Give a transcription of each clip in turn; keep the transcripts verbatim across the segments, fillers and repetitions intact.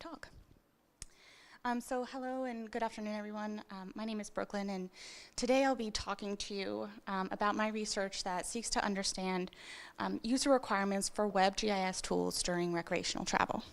talk. Um, so hello and good afternoon, everyone. Um, my name is Brooklyn, and today I'll be talking to you um, about my research that seeks to understand um, user requirements for web G I S tools during recreational travel.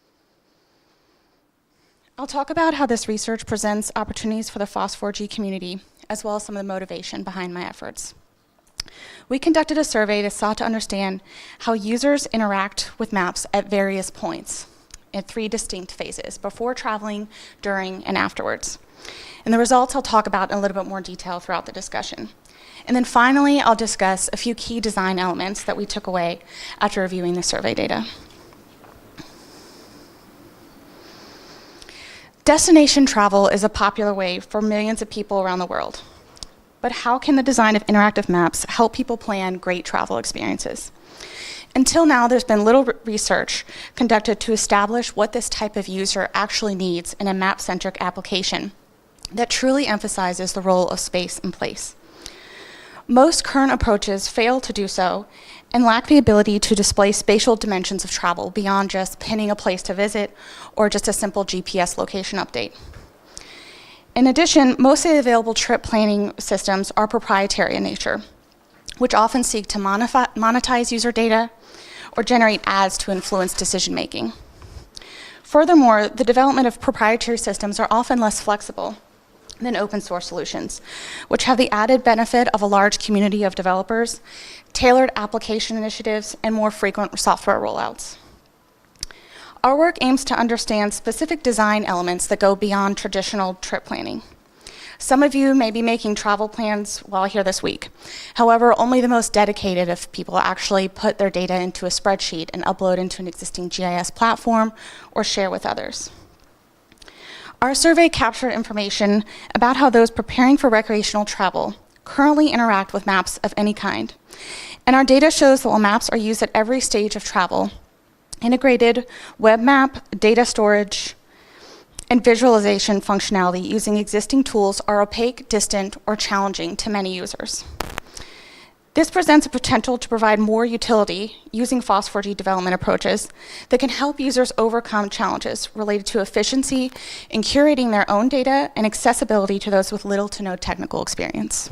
I'll talk about how this research presents opportunities for the F O S four G community, as well as some of the motivation behind my efforts. We conducted a survey that sought to understand how users interact with maps at various points in three distinct phases: before traveling, during, and afterwards. And the results I'll talk about in a little bit more detail throughout the discussion. And then finally, I'll discuss a few key design elements that we took away after reviewing the survey data. Destination travel is a popular way for millions of people around the world. But how can the design of interactive maps help people plan great travel experiences? Until now, there's been little research conducted to establish what this type of user actually needs in a map-centric application that truly emphasizes the role of space and place. Most current approaches fail to do so and lack the ability to display spatial dimensions of travel beyond just pinning a place to visit or just a simple G P S location update. In addition, most of the available trip planning systems are proprietary in nature, which often seek to monetize user data or generate ads to influence decision-making. Furthermore, the development of proprietary systems are often less flexible than open source solutions, which have the added benefit of a large community of developers, tailored application initiatives, and more frequent software rollouts. Our work aims to understand specific design elements that go beyond traditional trip planning. Some of you may be making travel plans while here this week. However, only the most dedicated of people actually put their data into a spreadsheet and upload into an existing G I S platform or share with others. Our survey captured information about how those preparing for recreational travel currently interact with maps of any kind. And our data shows that while maps are used at every stage of travel, integrated web map, data storage, and visualization functionality using existing tools are opaque, distant, or challenging to many users. This presents a potential to provide more utility using F O S four G development approaches that can help users overcome challenges related to efficiency in curating their own data and accessibility to those with little to no technical experience.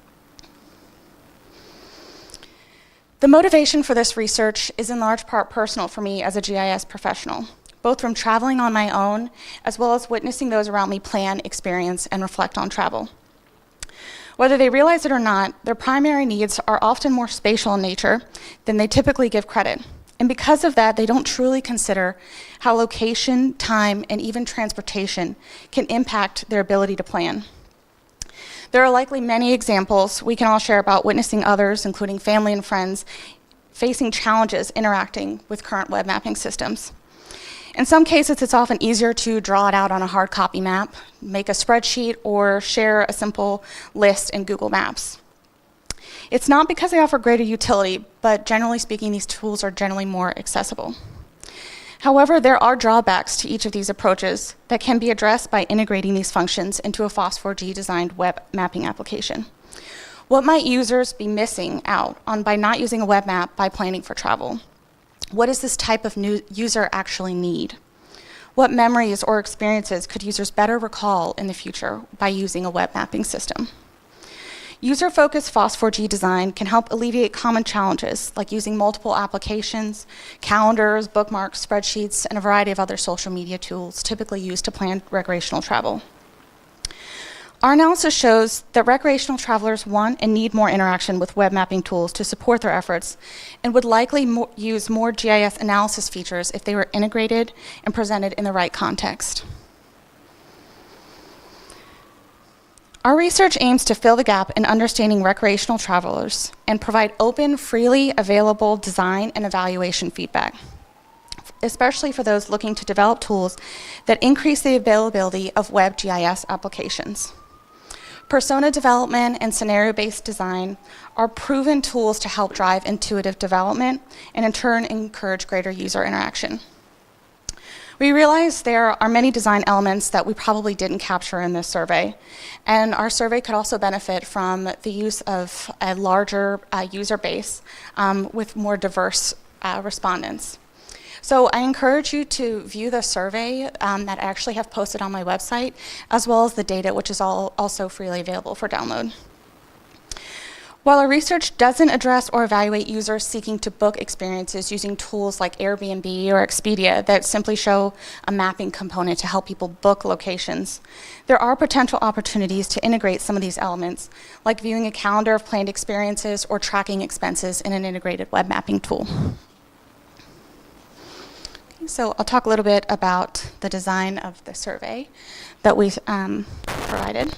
The motivation for this research is in large part personal for me as a G I S professional, both from traveling on my own, as well as witnessing those around me plan, experience, and reflect on travel. Whether they realize it or not, their primary needs are often more spatial in nature than they typically give credit. And because of that, they don't truly consider how location, time, and even transportation can impact their ability to plan. There are likely many examples we can all share about witnessing others, including family and friends, facing challenges interacting with current web mapping systems. In some cases, it's often easier to draw it out on a hard copy map, make a spreadsheet, or share a simple list in Google Maps. It's not because they offer greater utility, but generally speaking, these tools are generally more accessible. However, there are drawbacks to each of these approaches that can be addressed by integrating these functions into a F O S four G designed web mapping application. What might users be missing out on by not using a web map by planning for travel? What does this type of new user actually need? What memories or experiences could users better recall in the future by using a web mapping system? User-focused F O S four G design can help alleviate common challenges like using multiple applications, calendars, bookmarks, spreadsheets, and a variety of other social media tools typically used to plan recreational travel. Our analysis shows that recreational travelers want and need more interaction with web mapping tools to support their efforts and would likely mo- use more G I S analysis features if they were integrated and presented in the right context. Our research aims to fill the gap in understanding recreational travelers and provide open, freely available design and evaluation feedback, especially for those looking to develop tools that increase the availability of web G I S applications. Persona development and scenario-based design are proven tools to help drive intuitive development and in turn encourage greater user interaction. We realize there are many design elements that we probably didn't capture in this survey, and our survey could also benefit from the use of a larger uh, user base um, with more diverse uh, respondents. So I encourage you to view the survey um, that I actually have posted on my website, as well as the data, which is all also freely available for download. While our research doesn't address or evaluate users seeking to book experiences using tools like Airbnb or Expedia that simply show a mapping component to help people book locations, there are potential opportunities to integrate some of these elements, like viewing a calendar of planned experiences or tracking expenses in an integrated web mapping tool. Okay, so I'll talk a little bit about the design of the survey that we um, provided.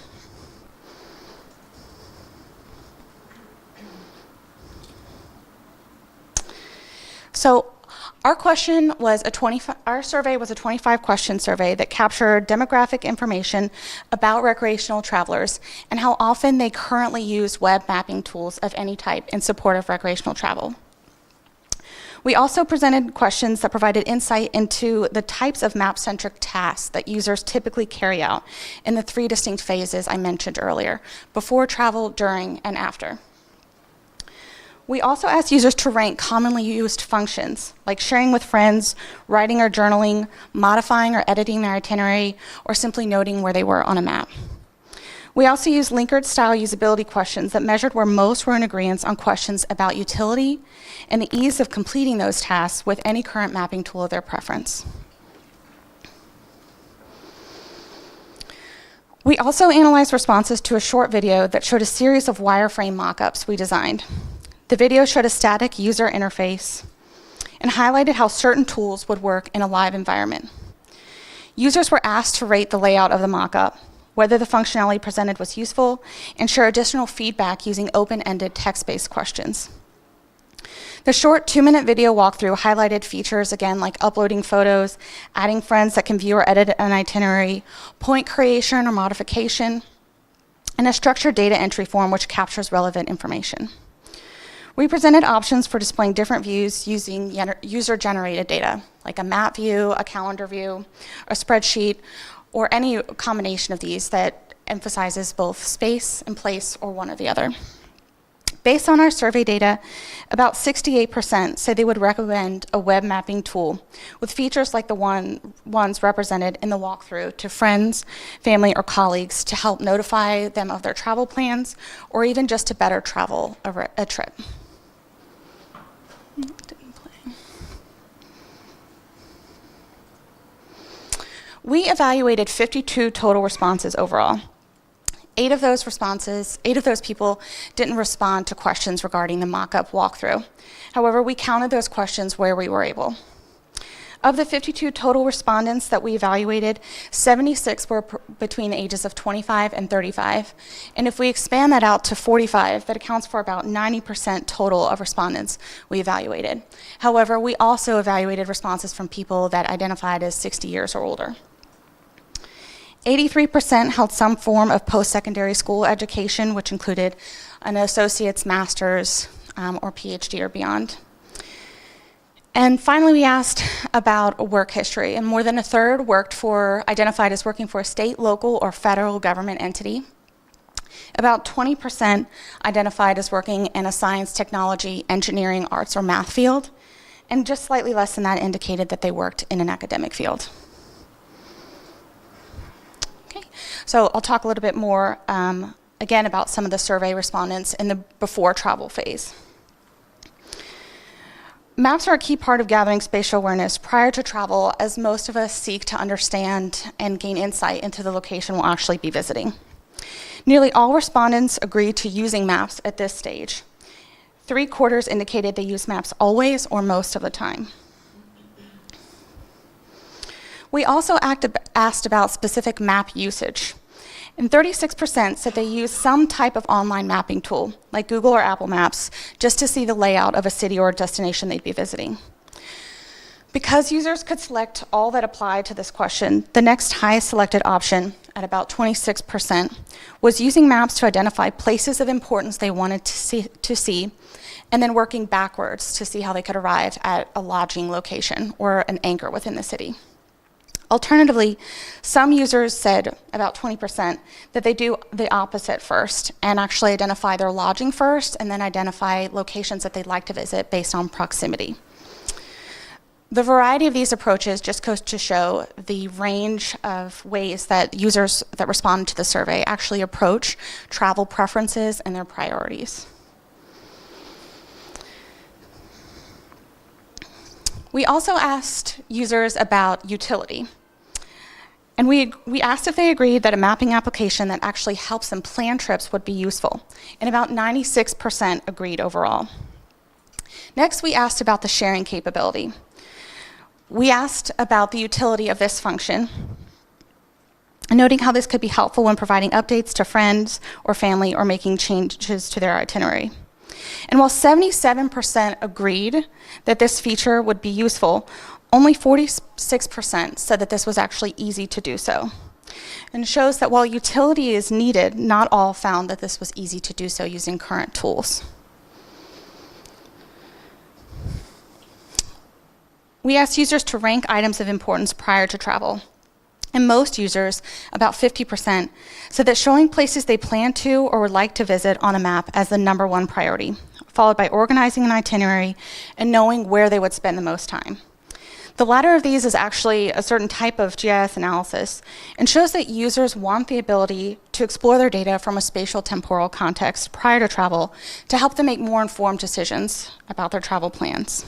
So our question was a twenty-five, our survey was a twenty-five question survey that captured demographic information about recreational travelers and how often they currently use web mapping tools of any type in support of recreational travel. We also presented questions that provided insight into the types of map-centric tasks that users typically carry out in the three distinct phases I mentioned earlier: before travel, during, and after. We also asked users to rank commonly used functions, like sharing with friends, writing or journaling, modifying or editing their itinerary, or simply noting where they were on a map. We also used Likert-style usability questions that measured where most were in agreement on questions about utility and the ease of completing those tasks with any current mapping tool of their preference. We also analyzed responses to a short video that showed a series of wireframe mockups we designed. The video showed a static user interface and highlighted how certain tools would work in a live environment. Users were asked to rate the layout of the mockup, whether the functionality presented was useful, and share additional feedback using open-ended text-based questions. The short two-minute video walkthrough highlighted features, again, like uploading photos, adding friends that can view or edit an itinerary, point creation or modification, and a structured data entry form which captures relevant information. We presented options for displaying different views using user-generated data, like a map view, a calendar view, a spreadsheet, or any combination of these that emphasizes both space and place or one or the other. Based on our survey data, about sixty-eight percent said they would recommend a web mapping tool with features like the one, ones represented in the walkthrough to friends, family, or colleagues to help notify them of their travel plans, or even just to better travel a, a trip. Didn't play. We evaluated fifty-two total responses overall. Eight of those responses, eight of those people didn't respond to questions regarding the mock-up walkthrough. However, we counted those questions where we were able. Of the fifty-two total respondents that we evaluated, seventy-six were pr- between the ages of twenty-five and thirty-five. And if we expand that out to forty-five, that accounts for about ninety percent total of respondents we evaluated. However, we also evaluated responses from people that identified as sixty years or older. eighty-three percent held some form of post-secondary school education, which included an associate's, master's, um, or PhD or beyond. And finally, we asked about work history, and more than a third worked for, identified as working for a state, local, or federal government entity. About twenty percent identified as working in a science, technology, engineering, arts, or math field, and just slightly less than that indicated that they worked in an academic field. Okay, so I'll talk a little bit more, um, again, about some of the survey respondents in the before travel phase. Maps are a key part of gathering spatial awareness prior to travel, as most of us seek to understand and gain insight into the location we'll actually be visiting. Nearly all respondents agreed to using maps at this stage. Three quarters indicated they use maps always or most of the time. We also acted, asked about specific map usage. And thirty-six percent said they use some type of online mapping tool, like Google or Apple Maps, just to see the layout of a city or a destination they'd be visiting. Because users could select all that applied to this question, the next highest selected option, at about twenty-six percent, was using maps to identify places of importance they wanted to see, to see, and then working backwards to see how they could arrive at a lodging location or an anchor within the city. Alternatively, some users said, about twenty percent, that they do the opposite first and actually identify their lodging first and then identify locations that they'd like to visit based on proximity. The variety of these approaches just goes to show the range of ways that users that responded to the survey actually approach travel preferences and their priorities. We also asked users about utility. And we, we asked if they agreed that a mapping application that actually helps them plan trips would be useful. And about ninety-six percent agreed overall. Next, we asked about the sharing capability. We asked about the utility of this function, noting how this could be helpful when providing updates to friends or family or making changes to their itinerary. And while seventy-seven percent agreed that this feature would be useful, only forty-six percent said that this was actually easy to do so. And it shows that while utility is needed, not all found that this was easy to do so using current tools. We asked users to rank items of importance prior to travel. And most users, about fifty percent, said that showing places they plan to or would like to visit on a map as the number one priority, followed by organizing an itinerary and knowing where they would spend the most time. The latter of these is actually a certain type of G I S analysis and shows that users want the ability to explore their data from a spatial temporal context prior to travel to help them make more informed decisions about their travel plans.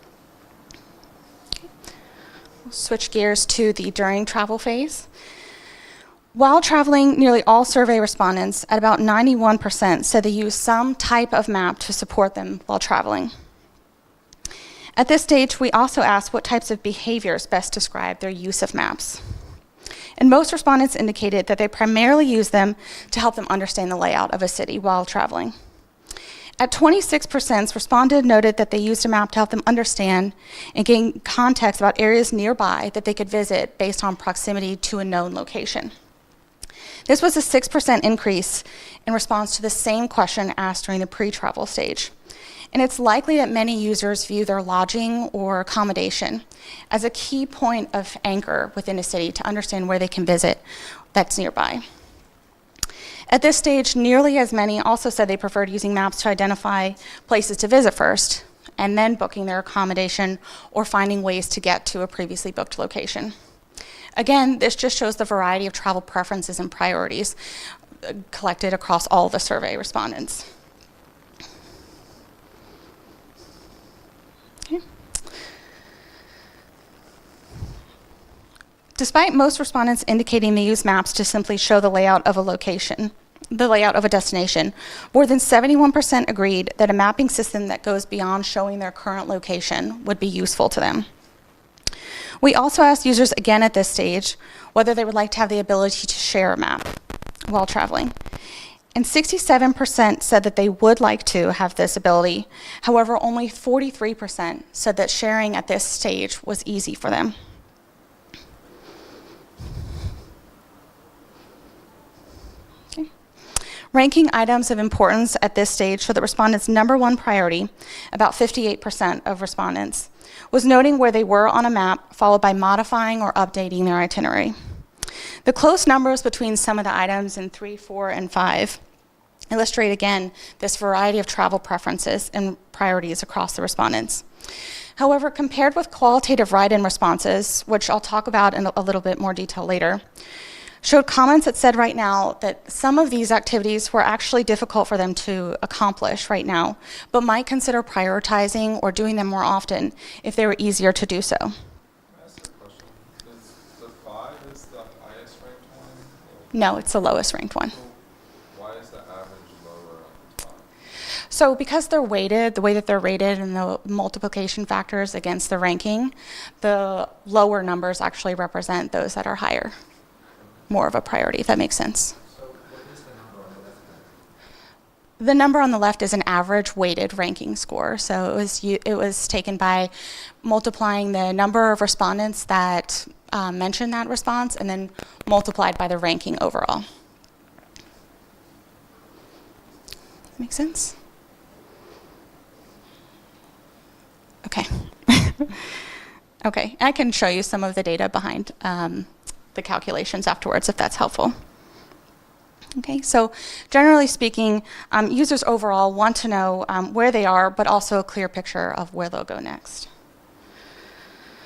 Switch gears to the during travel phase. While traveling, nearly all survey respondents, at about ninety-one percent, said they use some type of map to support them while traveling. At this stage, we also asked what types of behaviors best describe their use of maps. And most respondents indicated that they primarily use them to help them understand the layout of a city while traveling. At twenty-six percent, respondents noted that they used a map to help them understand and gain context about areas nearby that they could visit based on proximity to a known location. This was a six percent increase in response to the same question asked during the pre-travel stage. And it's likely that many users view their lodging or accommodation as a key point of anchor within a city to understand where they can visit that's nearby. At this stage, nearly as many also said they preferred using maps to identify places to visit first, and then booking their accommodation or finding ways to get to a previously booked location. Again, this just shows the variety of travel preferences and priorities uh, collected across all the survey respondents. Okay. Despite most respondents indicating they use maps to simply show the layout of a location, the layout of a destination, more than seventy-one percent agreed that a mapping system that goes beyond showing their current location would be useful to them. We also asked users again at this stage whether they would like to have the ability to share a map while traveling. And sixty-seven percent said that they would like to have this ability. However, only forty-three percent said that sharing at this stage was easy for them. Ranking items of importance at this stage for the respondents' number one priority, about fifty-eight percent of respondents, was noting where they were on a map, followed by modifying or updating their itinerary. The close numbers between some of the items in three, four, and five illustrate again this variety of travel preferences and priorities across the respondents. However, compared with qualitative write-in responses, which I'll talk about in a little bit more detail later, showed comments that said right now that some of these activities were actually difficult for them to accomplish right now, but might consider prioritizing or doing them more often if they were easier to do so. Can I ask a question? Is the five is the highest ranked one? No, it's the lowest ranked one. So why is the average lower at the five? So because they're weighted, the way that they're rated and the multiplication factors against the ranking, the lower numbers actually represent those that are higher. More of a priority, if that makes sense. So what is the number on the left hand? The number on the left is an average weighted ranking score. So it was it was taken by multiplying the number of respondents that um, mentioned that response and then multiplied by the ranking overall. Make sense? Okay. Okay, I can show you some of the data behind um, the calculations afterwards if that's helpful. Okay, so generally speaking, um, users overall want to know um, where they are, but also a clear picture of where they'll go next.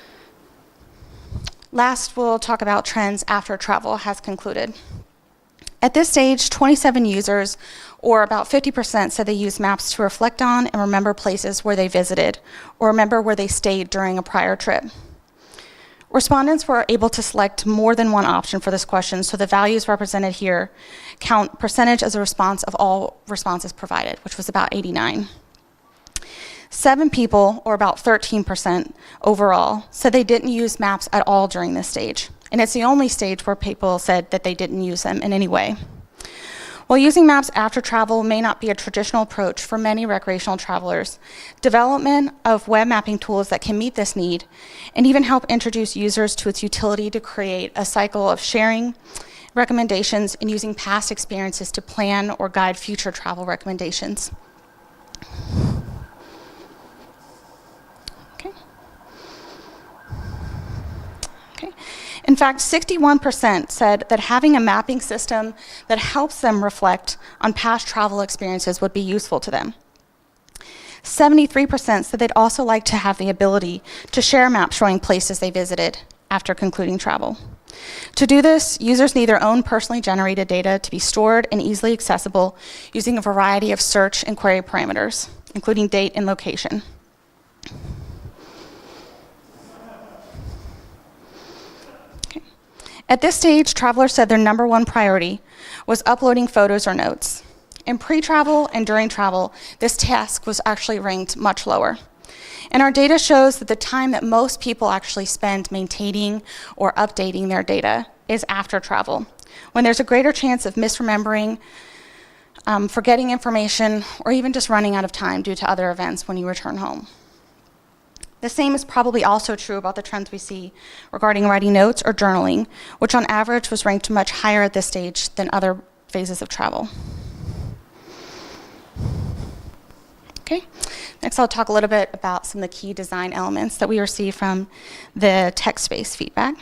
Last, we'll talk about trends after travel has concluded. At this stage, twenty-seven users, or about fifty percent, said they used maps to reflect on and remember places where they visited, or remember where they stayed during a prior trip. Respondents were able to select more than one option for this question, so the values represented here count percentage as a response of all responses provided, which was about eighty-nine. Seven people, or about thirteen percent overall, said they didn't use maps at all during this stage. And it's the only stage where people said that they didn't use them in any way. While using maps after travel may not be a traditional approach for many recreational travelers, development of web mapping tools that can meet this need and even help introduce users to its utility to create a cycle of sharing recommendations and using past experiences to plan or guide future travel recommendations. Okay. Okay. In fact, sixty-one percent said that having a mapping system that helps them reflect on past travel experiences would be useful to them. seventy-three percent said they'd also like to have the ability to share maps showing places they visited after concluding travel. To do this, users need their own personally generated data to be stored and easily accessible using a variety of search and query parameters, including date and location. At this stage, travelers said their number one priority was uploading photos or notes. In pre-travel and during travel, this task was actually ranked much lower. And our data shows that the time that most people actually spend maintaining or updating their data is after travel, when there's a greater chance of misremembering, um, forgetting information, or even just running out of time due to other events when you return home. The same is probably also true about the trends we see regarding writing notes or journaling, which on average was ranked much higher at this stage than other phases of travel. Okay, next I'll talk a little bit about some of the key design elements that we received from the text-based feedback.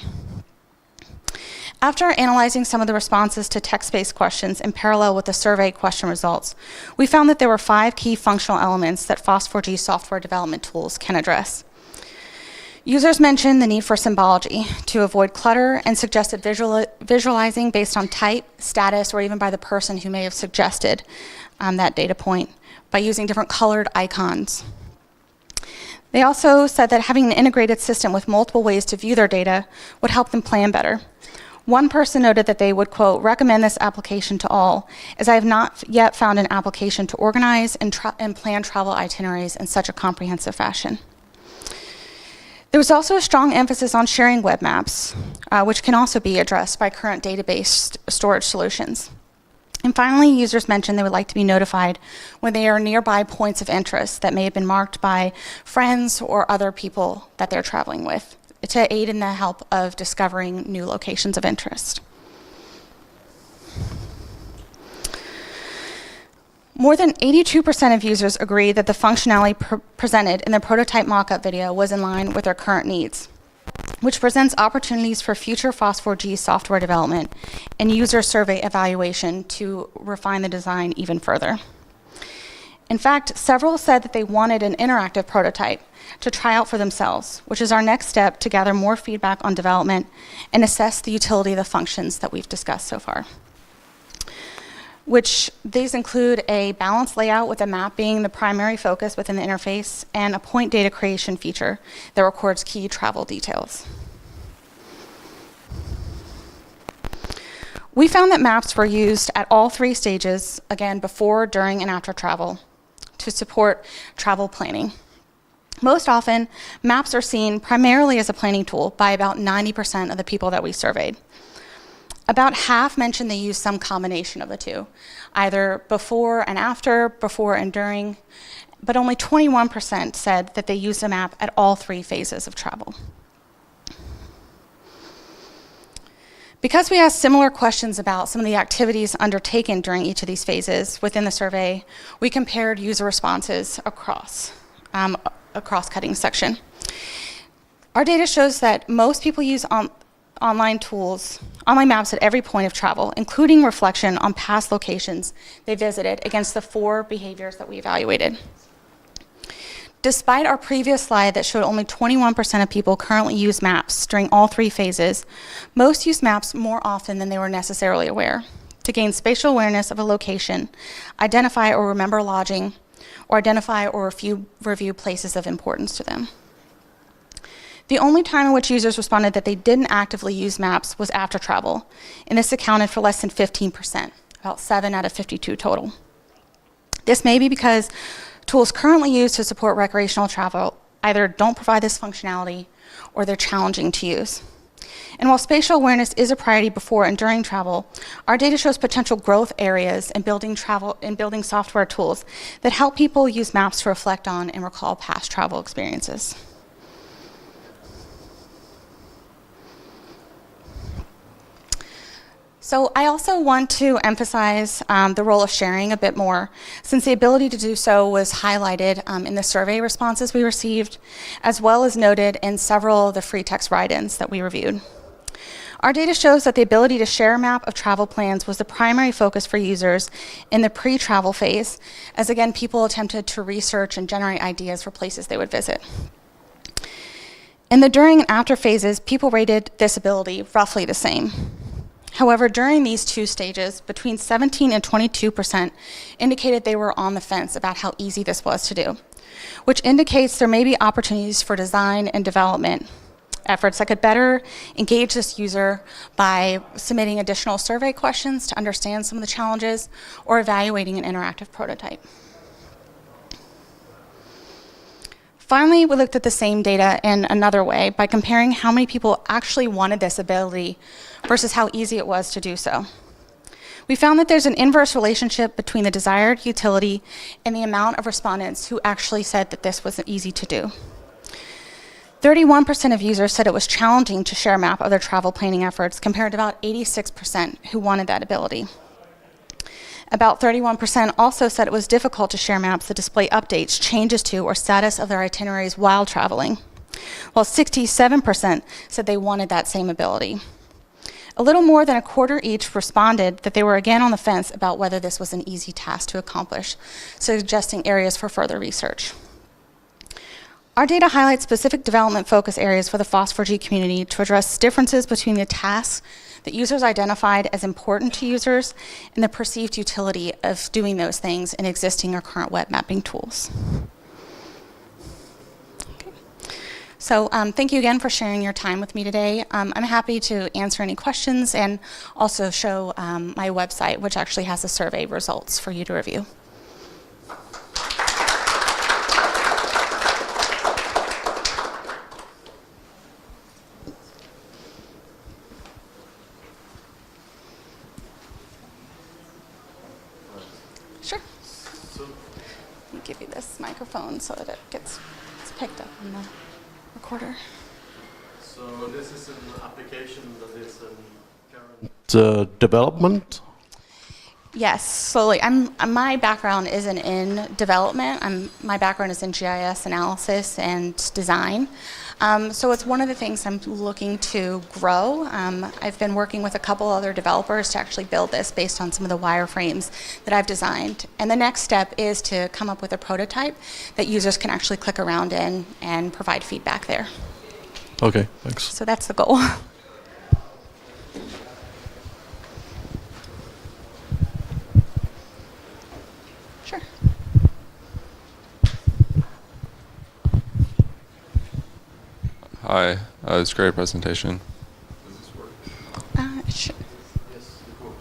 After analyzing some of the responses to text-based questions in parallel with the survey question results, we found that there were five key functional elements that F O S four G software development tools can address. Users mentioned the need for symbology to avoid clutter and suggested visual, visualizing based on type, status, or even by the person who may have suggested um, that data point by using different colored icons. They also said that having an integrated system with multiple ways to view their data would help them plan better. One person noted that they would, quote, recommend this application to all, as I have not yet found an application to organize and, tra- and plan travel itineraries in such a comprehensive fashion. There was also a strong emphasis on sharing web maps, uh, which can also be addressed by current database storage solutions. And finally, users mentioned they would like to be notified when they are nearby points of interest that may have been marked by friends or other people that they're traveling with, to aid in the help of discovering new locations of interest. More than eighty-two percent of users agreed that the functionality pr- presented in the prototype mock-up video was in line with their current needs, which presents opportunities for future F O S four G software development and user survey evaluation to refine the design even further. In fact, several said that they wanted an interactive prototype to try out for themselves, which is our next step to gather more feedback on development and assess the utility of the functions that we've discussed so far. Which these include a balanced layout with a map being the primary focus within the interface and a point data creation feature that records key travel details. We found that maps were used at all three stages, again, before, during, and after travel, to support travel planning. Most often, maps are seen primarily as a planning tool by about ninety percent of the people that we surveyed. About half mentioned they use some combination of the two, either before and after, before and during, but only twenty-one percent said that they used a map at all three phases of travel. Because we asked similar questions about some of the activities undertaken during each of these phases within the survey, we compared user responses across um, a cross-cutting section. Our data shows that most people use on online tools, online maps at every point of travel, including reflection on past locations they visited against the four behaviors that we evaluated. Despite our previous slide that showed only twenty-one percent of people currently use maps during all three phases, most use maps more often than they were necessarily aware to gain spatial awareness of a location, identify or remember lodging, or identify or review, review places of importance to them. The only time in which users responded that they didn't actively use maps was after travel, and this accounted for less than fifteen percent, about seven out of fifty-two total. This may be because tools currently used to support recreational travel either don't provide this functionality or they're challenging to use. And while spatial awareness is a priority before and during travel, our data shows potential growth areas in building travel in building software tools that help people use maps to reflect on and recall past travel experiences. So I also want to emphasize um, the role of sharing a bit more, since the ability to do so was highlighted um, in the survey responses we received, as well as noted in several of the free text write-ins that we reviewed. Our data shows that the ability to share a map of travel plans was the primary focus for users in the pre-travel phase, as again, people attempted to research and generate ideas for places they would visit. In the during and after phases, people rated this ability roughly the same. However, during these two stages, between seventeen and twenty-two percent indicated they were on the fence about how easy this was to do, which indicates there may be opportunities for design and development efforts that could better engage this user by submitting additional survey questions to understand some of the challenges or evaluating an interactive prototype. Finally, we looked at the same data in another way by comparing how many people actually wanted this ability versus how easy it was to do so. We found that there's an inverse relationship between the desired utility and the amount of respondents who actually said that this was easy to do. thirty-one percent of users said it was challenging to share a map of their travel planning efforts, compared to about eighty-six percent who wanted that ability. About thirty-one percent also said it was difficult to share maps that display updates, changes to, or status of their itineraries while traveling, while sixty-seven percent said they wanted that same ability. A little more than a quarter each responded that they were again on the fence about whether this was an easy task to accomplish, suggesting areas for further research. Our data highlights specific development focus areas for the FOSS four G community to address differences between the tasks that users identified as important to users and the perceived utility of doing those things in existing or current web mapping tools. Okay. So um, thank you again for sharing your time with me today. Um, I'm happy to answer any questions and also show um, my website, which actually has the survey results for you to review. Sure. So, Let me give you this microphone so that it gets it's picked up in the recorder. so this is an application that is in current uh, development. Yes, slowly. I'm, uh, my background isn't in development. I'm, my background is in G I S analysis and design. Um, so it's one of the things I'm looking to grow. Um, I've been working with a couple other developers to actually build this based on some of the wireframes that I've designed. And the next step is to come up with a prototype that users can actually click around in and provide feedback there. Okay, thanks. So that's the goal. Sure. Hi, uh, it's a great presentation. Does this work? Uh, it should. Yes, of course.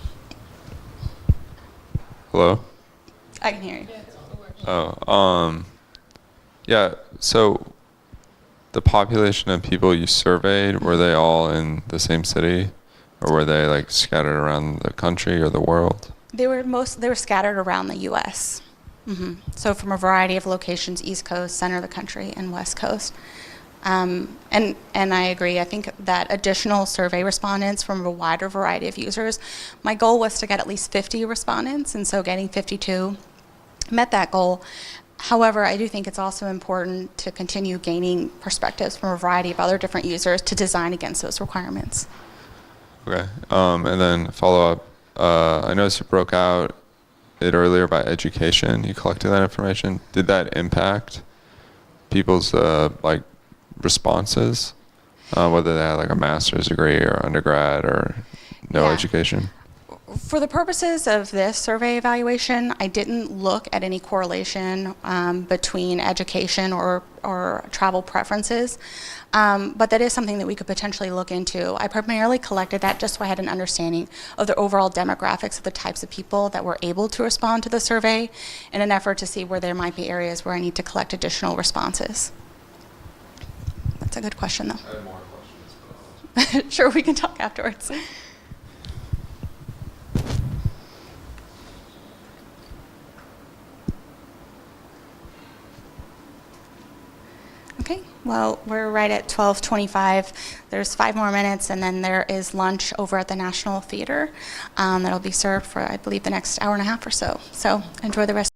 Hello? I can hear you. Oh, um, yeah, so the population of people you surveyed, were they all in the same city? Or were they like scattered around the country or the world? They were most. They were scattered around the U S Mm-hmm. So from a variety of locations: East Coast, center of the country, and West Coast. Um, and and I agree. I think that additional survey respondents from a wider variety of users. My goal was to get at least fifty respondents, and so getting fifty-two met that goal. However, I do think it's also important to continue gaining perspectives from a variety of other different users to design against those requirements. Okay, um, and then follow up. Uh, I noticed you broke out it earlier by education. You collected that information. Did that impact people's uh, like responses, uh, whether they had like a master's degree or undergrad or no Yeah. education? For the purposes of this survey evaluation, I didn't look at any correlation um, between education or, or travel preferences, um, but that is something that we could potentially look into. I primarily collected that just so I had an understanding of the overall demographics of the types of people that were able to respond to the survey in an effort to see where there might be areas where I need to collect additional responses. That's a good question, though. I have more questions. But Sure, we can talk afterwards. Okay, well, we're right at twelve twenty-five. There's five more minutes, and then there is lunch over at the National Theater um, that'll be served for, I believe, the next hour and a half or so. So enjoy the rest